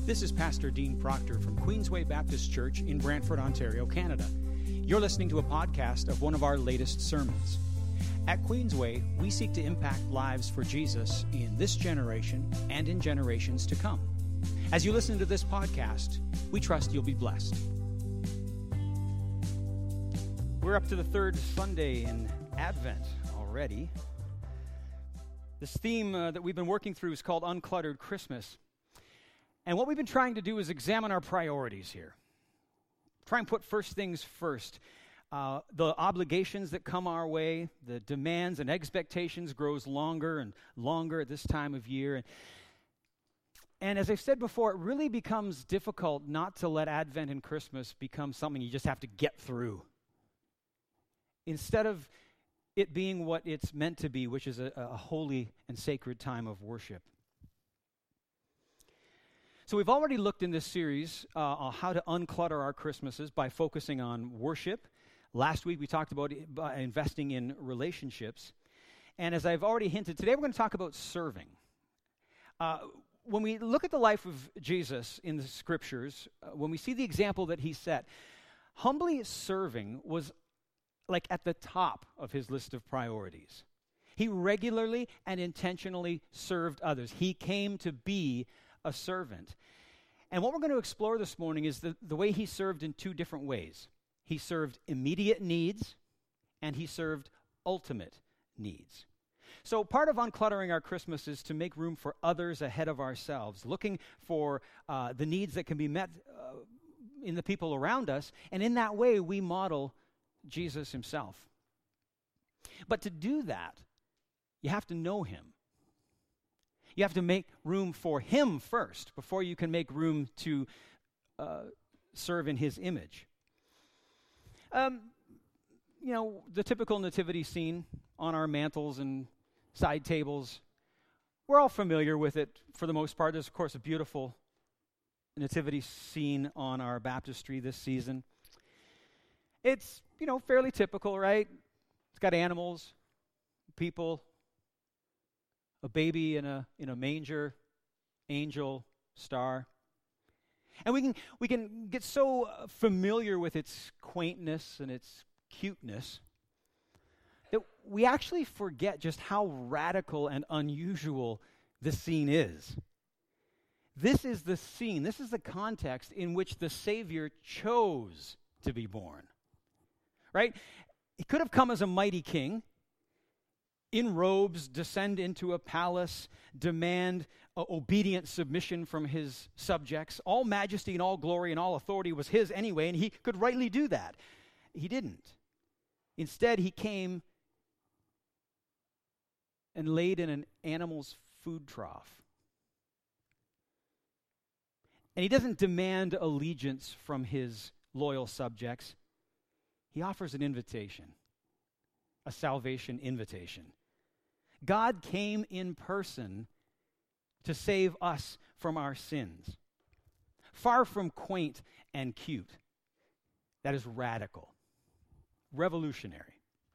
This is Pastor Dean Proctor from Queensway Baptist Church in Brantford, Ontario, Canada. You're listening to a podcast of one of our latest sermons. At Queensway, we seek to impact lives for Jesus in this generation and in generations to come. As you listen to this podcast, we trust you'll be blessed. We're up to the third Sunday in Advent already. This theme that we've been working through is called Uncluttered Christmas. And what we've been trying to do is examine our priorities here. Try and put first things first. The obligations that come our way, the demands and expectations grows longer and longer at this time of year. And as I've said before, it really becomes difficult not to let Advent and Christmas become something you just have to get through. Instead of it being what it's meant to be, which is a holy and sacred time of worship. So we've already looked in this series on how to unclutter our Christmases by focusing on worship. Last week we talked about investing in relationships. And as I've already hinted, today we're going to talk about serving. When we look at the life of Jesus in the Scriptures, when we see the example that he set, humbly serving was like at the top of his list of priorities. He regularly and intentionally served others. He came to be a servant. And what we're going to explore this morning is the way he served in two different ways. He served immediate needs, and he served ultimate needs. So part of uncluttering our Christmas is to make room for others ahead of ourselves, looking for the needs that can be met in the people around us, and in that way we model Jesus himself. But to do that, you have to know him. You have to make room for him first before you can make room to serve in his image. The typical nativity scene on our mantles and side tables, we're all familiar with it for the most part. There's, of course, a beautiful nativity scene on our baptistry this season. It's, fairly typical, right? It's got animals, people, a baby in a manger, angel, star. And we can get so familiar with its quaintness and its cuteness that we actually forget just how radical and unusual this scene is. This is the scene, this is the context in which the Savior chose to be born. Right? He could have come as a mighty king, in robes, descend into a palace, demand obedient submission from his subjects. All majesty and all glory and all authority was his anyway, and he could rightly do that. He didn't. Instead, he came and laid in an animal's food trough. And he doesn't demand allegiance from his loyal subjects. He offers an invitation, a salvation invitation. God came in person to save us from our sins. Far from quaint and cute, that is radical, revolutionary.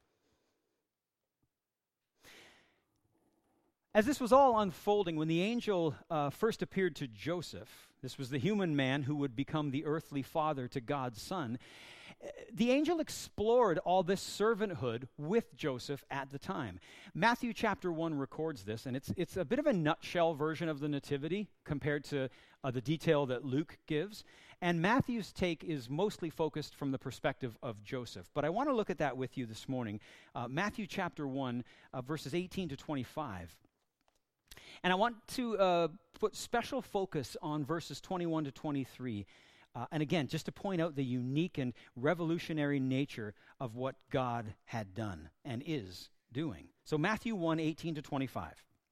As this was all unfolding, when the angel first appeared to Joseph, this was the human man who would become the earthly father to God's son, the angel explored all this servanthood with Joseph at the time. Matthew chapter 1 records this, and it's a bit of a nutshell version of the Nativity compared to the detail that Luke gives. And Matthew's take is mostly focused from the perspective of Joseph. But I want to look at that with you this morning. Matthew chapter 1, verses 18 to 25. And I want to put special focus on verses 21 to 23. And again, just to point out the unique and revolutionary nature of what God had done and is doing. So Matthew 1, 18 to 25.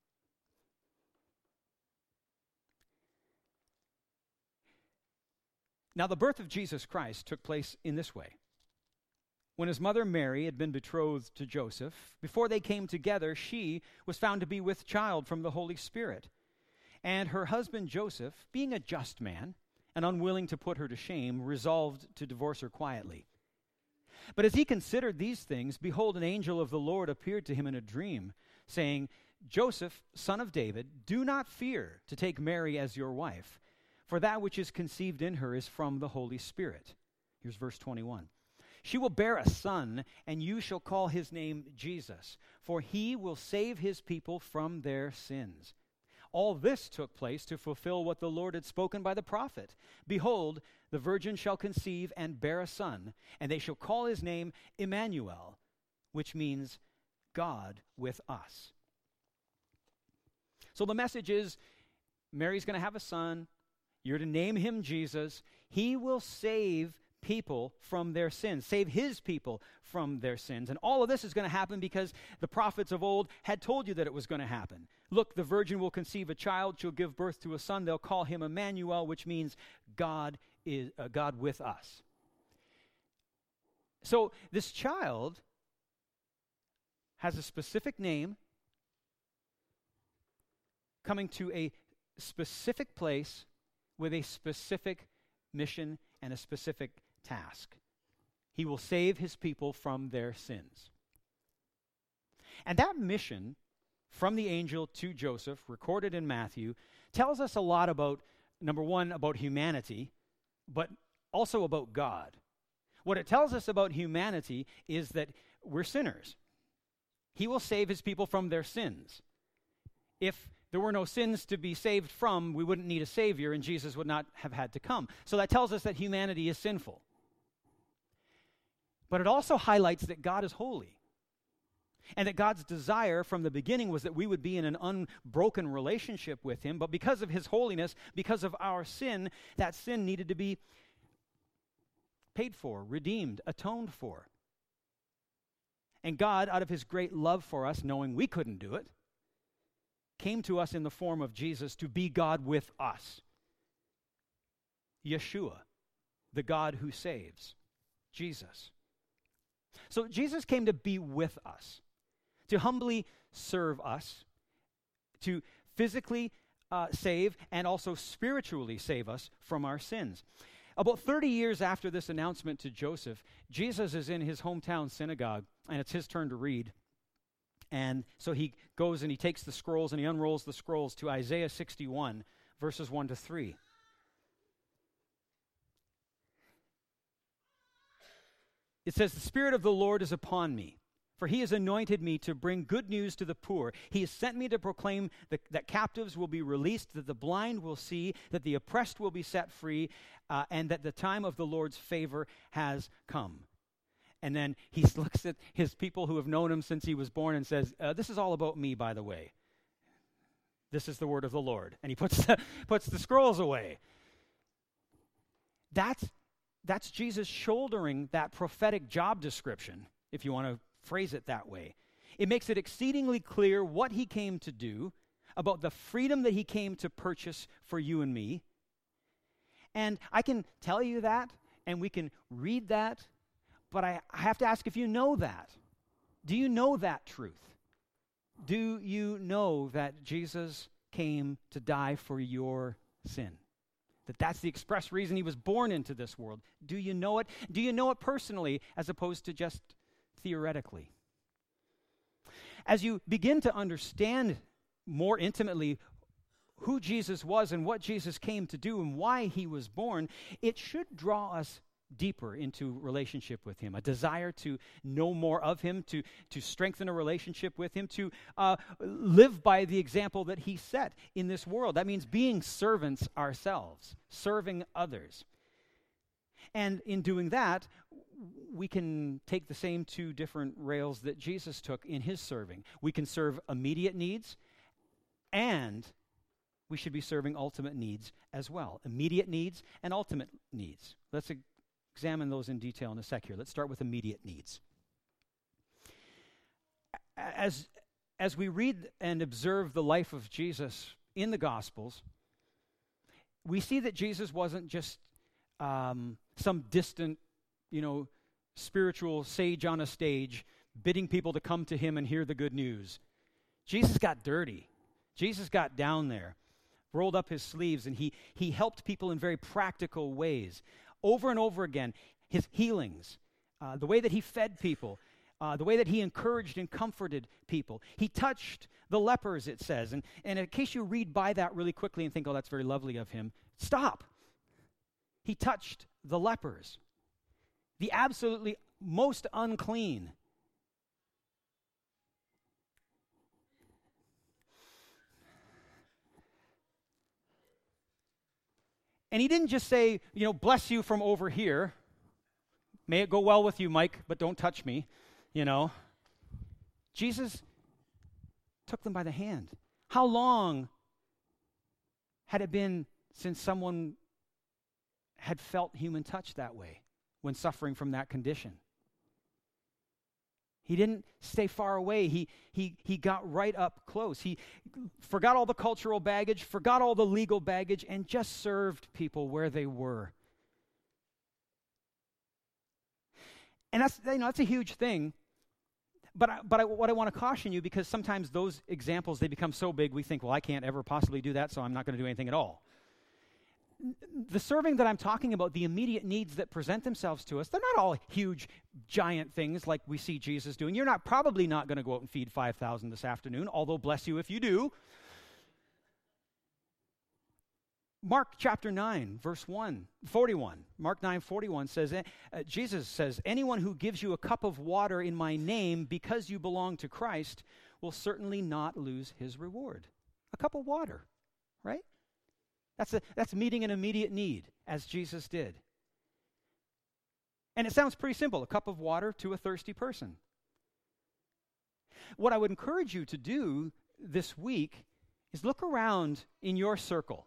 Now the birth of Jesus Christ took place in this way. When his mother Mary had been betrothed to Joseph, before they came together, she was found to be with child from the Holy Spirit. And her husband Joseph, being a just man, and unwilling to put her to shame, resolved to divorce her quietly. But as he considered these things, behold, an angel of the Lord appeared to him in a dream, saying, Joseph, son of David, do not fear to take Mary as your wife, for that which is conceived in her is from the Holy Spirit. Here's verse 21. She will bear a son, and you shall call his name Jesus, for he will save his people from their sins. All this took place to fulfill what the Lord had spoken by the prophet. Behold, the virgin shall conceive and bear a son, and they shall call his name Emmanuel, which means God with us. So the message is, Mary's going to have a son. You're to name him Jesus. He will save people from their sins, save his people from their sins. And all of this is going to happen because the prophets of old had told you that it was going to happen. Look, the virgin will conceive a child, she'll give birth to a son, they'll call him Emmanuel, which means God is God with us. So this child has a specific name, coming to a specific place with a specific mission and a specific task. He will save his people from their sins. And that mission from the angel to Joseph, recorded in Matthew, tells us a lot about, number one, about humanity, but also about God. What it tells us about humanity is that we're sinners. He will save his people from their sins. If there were no sins to be saved from, we wouldn't need a Savior, and Jesus would not have had to come. So that tells us that humanity is sinful. But it also highlights that God is holy, and that God's desire from the beginning was that we would be in an unbroken relationship with him, but because of his holiness, because of our sin, that sin needed to be paid for, redeemed, atoned for. And God, out of his great love for us, knowing we couldn't do it, came to us in the form of Jesus to be God with us. Yeshua, the God who saves. Jesus. So Jesus came to be with us, to humbly serve us, to physically save and also spiritually save us from our sins. About 30 years after this announcement to Joseph, Jesus is in his hometown synagogue, and it's his turn to read. And so he goes and he takes the scrolls and he unrolls the scrolls to Isaiah 61, verses 1 to 3. It says, "The Spirit of the Lord is upon me, for he has anointed me to bring good news to the poor. He has sent me to proclaim that captives will be released, that the blind will see, that the oppressed will be set free, and that the time of the Lord's favor has come." And then he looks at his people who have known him since he was born and says, "This is all about me, by the way. This is the word of the Lord." And he puts the scrolls away. That's Jesus shouldering that prophetic job description, if you want to phrase it that way. It makes it exceedingly clear what he came to do, about the freedom that he came to purchase for you and me. And I can tell you that, and we can read that, but I have to ask if you know that. Do you know that truth? Do you know that Jesus came to die for your sin? That's the express reason he was born into this world. Do you know it? Do you know it personally as opposed to just theoretically? As you begin to understand more intimately who Jesus was and what Jesus came to do and why he was born, it should draw us deeper into relationship with him, a desire to know more of him, to strengthen a relationship with him, to live by the example that he set in this world. That means being servants ourselves, serving others. And in doing that, we can take the same two different rails that Jesus took in his serving. We can serve immediate needs, and we should be serving ultimate needs as well. Immediate needs and ultimate needs. Let's examine those in detail in a sec here. Let's start with immediate needs. As we read and observe the life of Jesus in the Gospels, we see that Jesus wasn't just some distant, spiritual sage on a stage bidding people to come to him and hear the good news. Jesus got dirty. Jesus got down there, rolled up his sleeves, and he helped people in very practical ways. Over and over again, his healings, the way that he fed people, the way that he encouraged and comforted people. He touched the lepers, it says. And in case you read by that really quickly and think, oh, that's very lovely of him, stop. He touched the lepers, the absolutely most unclean. And he didn't just say, bless you from over here. May it go well with you, Mike, but don't touch me, Jesus took them by the hand. How long had it been since someone had felt human touch that way when suffering from that condition? He didn't stay far away. He got right up close. He forgot all the cultural baggage, forgot all the legal baggage, and just served people where they were. And that's a huge thing. But what I want to caution you, because sometimes those examples, they become so big, we think, well, I can't ever possibly do that, so I'm not going to do anything at all. The serving that I'm talking about, the immediate needs that present themselves to us, they're not all huge, giant things like we see Jesus doing. You're probably not going to go out and feed 5,000 this afternoon, although bless you if you do. Mark chapter 9, verse 41. Mark 9:41 says, Jesus says, anyone who gives you a cup of water in my name because you belong to Christ will certainly not lose his reward. A cup of water, right? That's meeting an immediate need, as Jesus did. And it sounds pretty simple, a cup of water to a thirsty person. What I would encourage you to do this week is look around in your circle.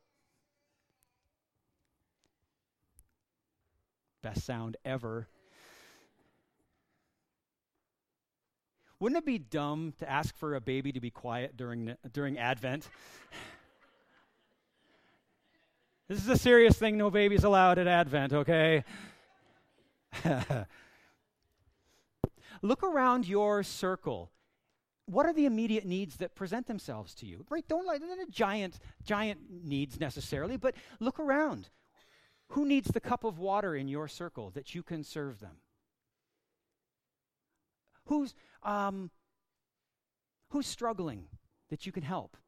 Best sound ever. Wouldn't it be dumb to ask for a baby to be quiet during Advent? This is a serious thing. No babies allowed at Advent, okay? Look around your circle. What are the immediate needs that present themselves to you? Right? Don't like giant needs necessarily, but look around. Who needs the cup of water in your circle that you can serve them? Who's struggling that you can help?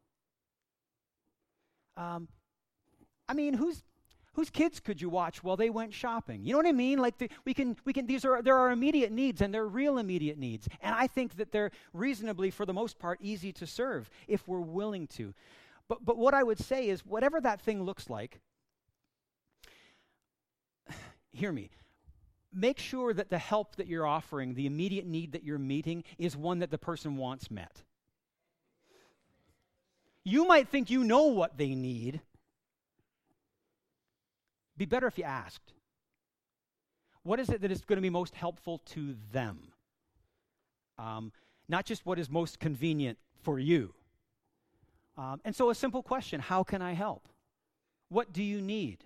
Whose kids could you watch while they went shopping? You know what I mean? Like there are immediate needs, and they're real immediate needs. And I think that they're reasonably, for the most part, easy to serve if we're willing to. But what I would say is, whatever that thing looks like, hear me. Make sure that the help that you're offering, the immediate need that you're meeting, is one that the person wants met. You might think you know what they need. Be better if you asked. What is it that is going to be most helpful to them? Not just what is most convenient for you. And so a simple question, how can I help? What do you need?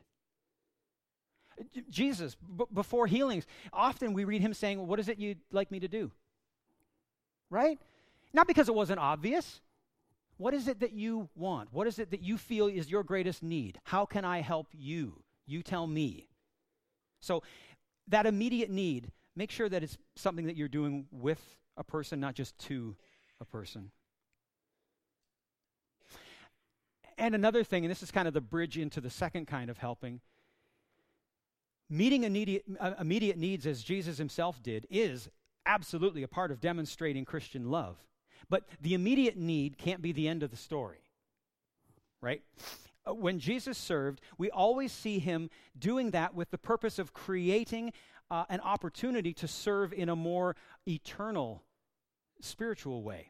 Jesus, before healings, often we read him saying, well, what is it you'd like me to do? Right? Not because it wasn't obvious. What is it that you want? What is it that you feel is your greatest need? How can I help you? You tell me. So that immediate need, make sure that it's something that you're doing with a person, not just to a person. And another thing, and this is kind of the bridge into the second kind of helping, meeting immediate needs as Jesus himself did is absolutely a part of demonstrating Christian love. But the immediate need can't be the end of the story, right? When Jesus served, we always see him doing that with the purpose of creating an opportunity to serve in a more eternal, spiritual way.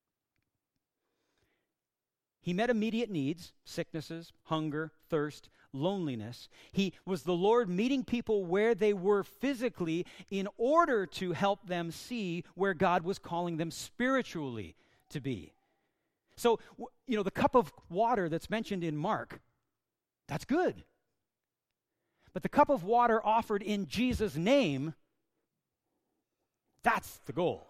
He met immediate needs, sicknesses, hunger, thirst, loneliness. He was the Lord meeting people where they were physically in order to help them see where God was calling them spiritually to be. So, the cup of water that's mentioned in Mark, that's good. But the cup of water offered in Jesus' name, that's the goal.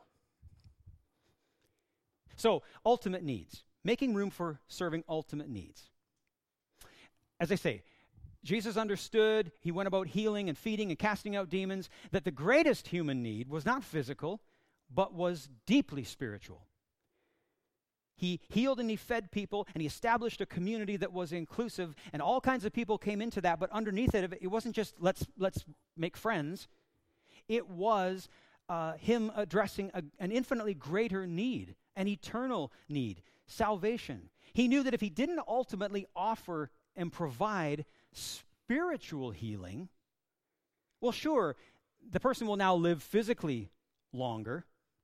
So, ultimate needs. Making room for serving ultimate needs. As I say, Jesus understood, he went about healing and feeding and casting out demons, that the greatest human need was not physical, but was deeply spiritual. He healed and he fed people, and he established a community that was inclusive, and all kinds of people came into that, but underneath it, it wasn't just let's make friends. It was him addressing an infinitely greater need, an eternal need, salvation. He knew that if he didn't ultimately offer and provide spiritual healing, well, sure, the person will now live physically longer.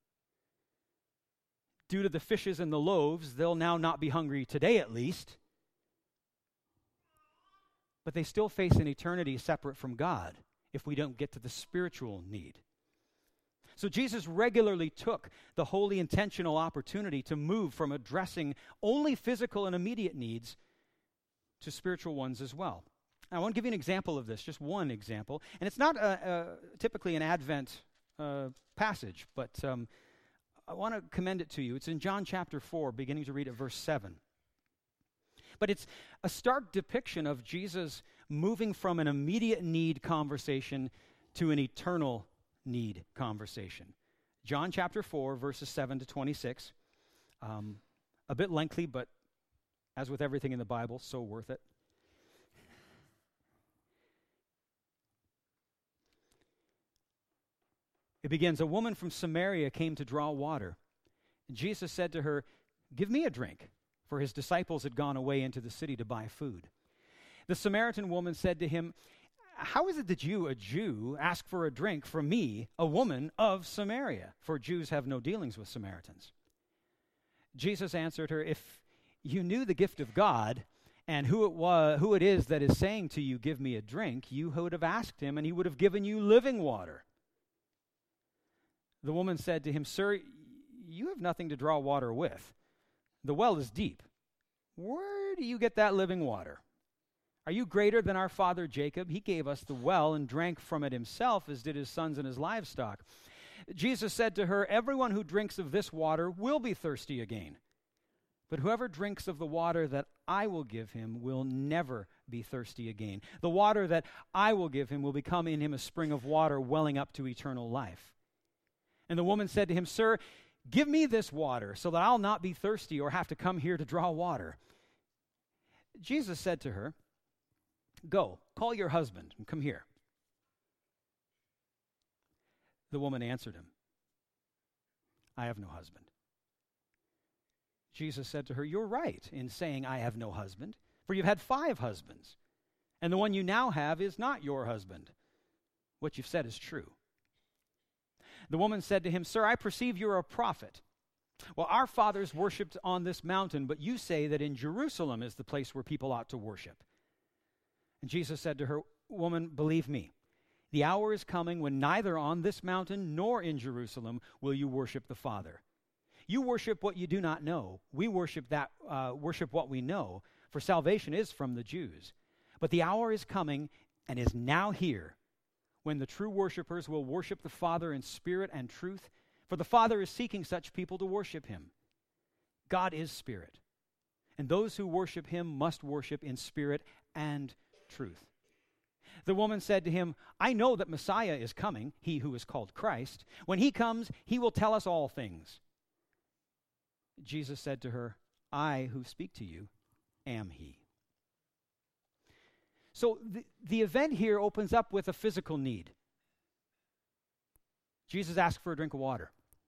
Due to the fishes and the loaves, they'll now not be hungry today at least. But they still face an eternity separate from God if we don't get to the spiritual need. So Jesus regularly took the holy intentional opportunity to move from addressing only physical and immediate needs to spiritual ones as well. Now, I want to give you an example of this, just one example. And it's not typically an Advent passage, but I want to commend it to you. It's in John chapter 4, beginning to read at verse 7. But it's a stark depiction of Jesus moving from an immediate need conversation to an eternal need conversation. John chapter 4, verses 7 to 26. A bit lengthy, but as with everything in the Bible, so worth it. It begins, "A woman from Samaria came to draw water. And Jesus said to her, 'Give me a drink,' for his disciples had gone away into the city to buy food. The Samaritan woman said to him, 'How is it that you, a Jew, ask for a drink from me, a woman of Samaria? For Jews have no dealings with Samaritans.' Jesus answered her, 'If you knew the gift of God and who it is that is saying to you, "Give me a drink," you would have asked him, and he would have given you living water.' The woman said to him, 'Sir, you have nothing to draw water with. The well is deep. Where do you get that living water? Are you greater than our father Jacob? He gave us the well and drank from it himself, as did his sons and his livestock.' Jesus said to her, 'Everyone who drinks of this water will be thirsty again. But whoever drinks of the water that I will give him will never be thirsty again. The water that I will give him will become in him a spring of water welling up to eternal life.' And the woman said to him, 'Sir, give me this water so that I'll not be thirsty or have to come here to draw water.' Jesus said to her, 'Go, call your husband and come here.' The woman answered him, 'I have no husband.' Jesus said to her, 'You're right in saying, "I have no husband," for you've had 5 husbands, and the one you now have is not your husband. What you've said is true.' The woman said to him, 'Sir, I perceive you're a prophet. Well, our fathers worshipped on this mountain, but you say that in Jerusalem is the place where people ought to worship.' And Jesus said to her, 'Woman, believe me, the hour is coming when neither on this mountain nor in Jerusalem will you worship the Father. You worship what you do not know. We worship what we know, for salvation is from the Jews. But the hour is coming and is now here when the true worshipers will worship the Father in spirit and truth, for the Father is seeking such people to worship him. God is spirit, and those who worship him must worship in spirit and truth.' The woman said to him, 'I know that Messiah is coming, he who is called Christ. When he comes, he will tell us all things.' Jesus said to her, 'I who speak to you am he.'" So the event here opens up with a physical need. Jesus asked for a drink of water.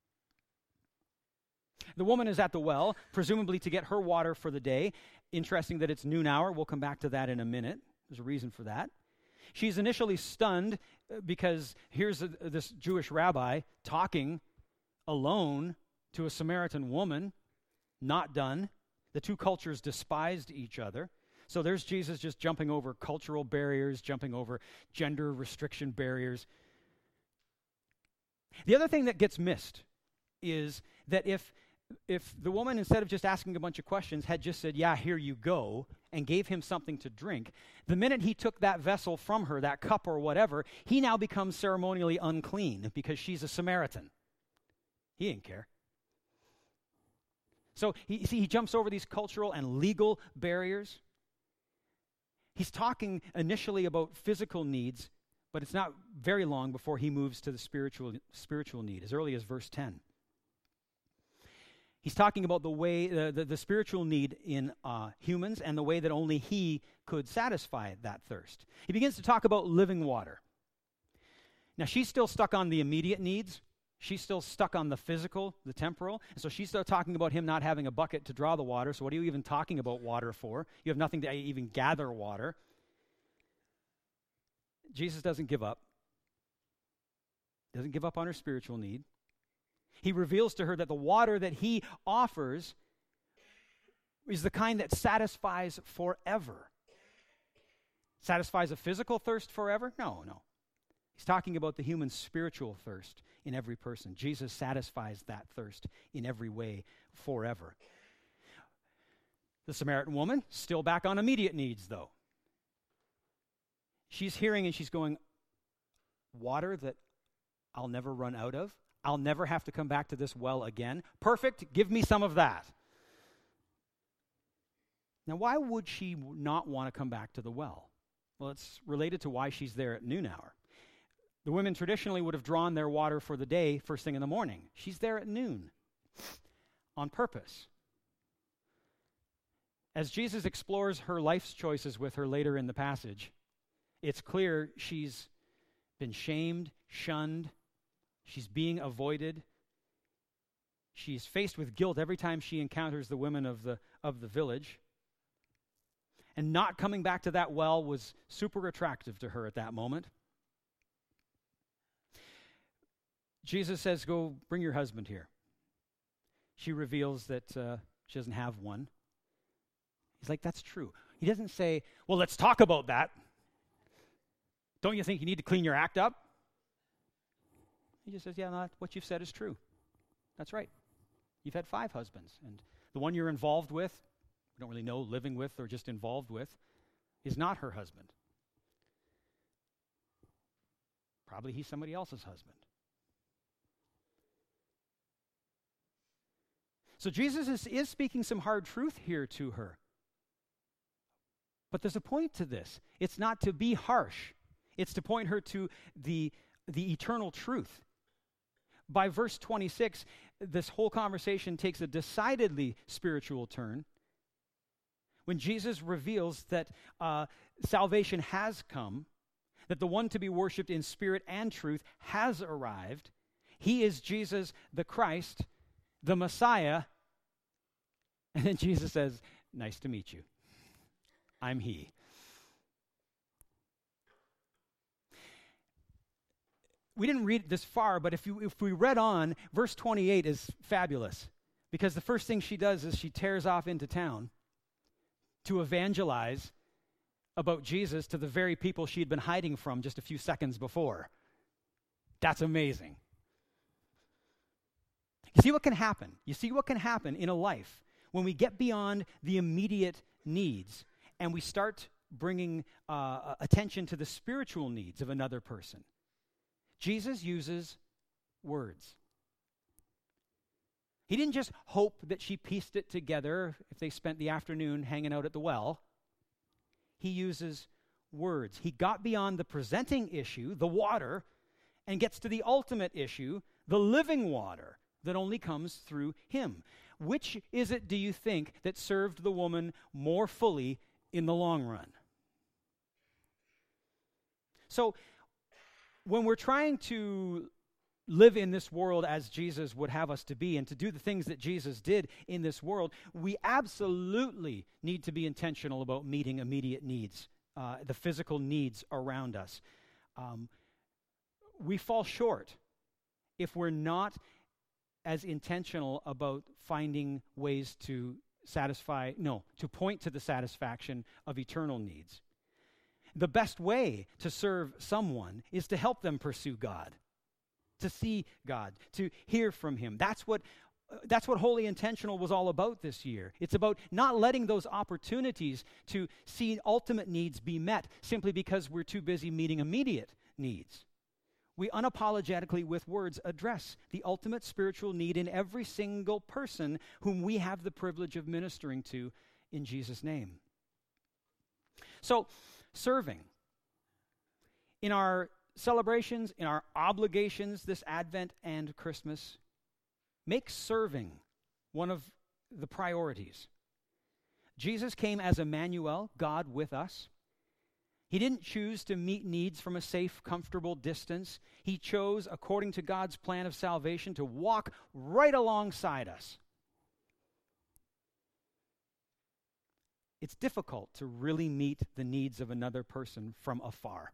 The woman is at the well, presumably to get her water for the day. Interesting that it's noon hour. We'll come back to that in a minute. There's a reason for that. She's initially stunned because here's this Jewish rabbi talking alone to a Samaritan woman. Not done. The two cultures despised each other. So there's Jesus just jumping over cultural barriers, jumping over gender restriction barriers. The other thing that gets missed is that if the woman, instead of just asking a bunch of questions, had just said, "Yeah, here you go," and gave him something to drink, the minute he took that vessel from her, that cup or whatever, he now becomes ceremonially unclean because she's a Samaritan. He didn't care. So he jumps over these cultural and legal barriers. He's talking initially about physical needs, but it's not very long before he moves to the spiritual need, as early as verse 10. He's talking about the way, the spiritual need in humans and the way that only he could satisfy that thirst. He begins to talk about living water. Now, she's still stuck on the immediate needs. She's still stuck on the physical, the temporal. And so she's still talking about him not having a bucket to draw the water. So what are you even talking about water for? You have nothing to even gather water. Jesus doesn't give up. Doesn't give up on her spiritual need. He reveals to her that the water that he offers is the kind that satisfies forever. Satisfies a physical thirst forever? No. He's talking about the human spiritual thirst in every person. Jesus satisfies that thirst in every way forever. The Samaritan woman, still back on immediate needs, though. She's hearing and she's going, water that I'll never run out of? I'll never have to come back to this well again. Perfect, give me some of that. Now, why would she not want to come back to the well? Well, it's related to why she's there at noon hour. The women traditionally would have drawn their water for the day first thing in the morning. She's there at noon on purpose. As Jesus explores her life's choices with her later in the passage, it's clear she's been shamed, shunned. She's being avoided. She's faced with guilt every time she encounters the women of the village. And not coming back to that well was super attractive to her at that moment. Jesus says, go bring your husband here. She reveals that she doesn't have one. He's like, that's true. He doesn't say, well, let's talk about that. Don't you think you need to clean your act up? He just says, yeah, no, what you've said is true. That's right. You've had 5 husbands, and the one you're involved with, we don't really know, living with or just involved with, is not her husband. Probably he's somebody else's husband. So Jesus is speaking some hard truth here to her. But there's a point to this. It's not to be harsh. It's to point her to the eternal truth. By verse 26, this whole conversation takes a decidedly spiritual turn when Jesus reveals that salvation has come, that the one to be worshipped in spirit and truth has arrived. He is Jesus the Christ, the Messiah. And then Jesus says, nice to meet you. I'm he. We didn't read this far, but if we read on, verse 28 is fabulous. Because the first thing she does is she tears off into town to evangelize about Jesus to the very people she'd been hiding from just a few seconds before. That's amazing. You see what can happen? You see what can happen in a life when we get beyond the immediate needs and we start bringing attention to the spiritual needs of another person. Jesus uses words. He didn't just hope that she pieced it together if they spent the afternoon hanging out at the well. He uses words. He got beyond the presenting issue, the water, and gets to the ultimate issue, the living water that only comes through him. Which is it, do you think, that served the woman more fully in the long run? So, when we're trying to live in this world as Jesus would have us to be and to do the things that Jesus did in this world, we absolutely need to be intentional about meeting immediate needs, the physical needs around us. We fall short if we're not as intentional about finding ways to point to the satisfaction of eternal needs. The best way to serve someone is to help them pursue God, to see God, to hear from him. That's what Holy Intentional was all about this year. It's about not letting those opportunities to see ultimate needs be met simply because we're too busy meeting immediate needs. We unapologetically, with words, address the ultimate spiritual need in every single person whom we have the privilege of ministering to in Jesus' name. So, serving. In our celebrations, in our obligations this Advent and Christmas, make serving one of the priorities. Jesus came as Emmanuel, God with us. He didn't choose to meet needs from a safe, comfortable distance. He chose, according to God's plan of salvation, to walk right alongside us. It's difficult to really meet the needs of another person from afar.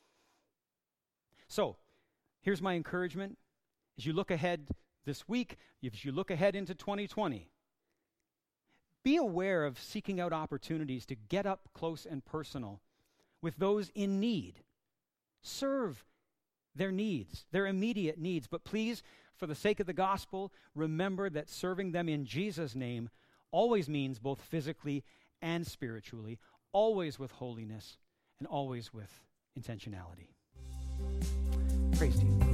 So, here's my encouragement. As you look ahead this week, as you look ahead into 2020, be aware of seeking out opportunities to get up close and personal with those in need. Serve their needs, their immediate needs. But please, for the sake of the gospel, remember that serving them in Jesus' name always means both physically and spiritually, always with holiness and always with intentionality. Praise to you.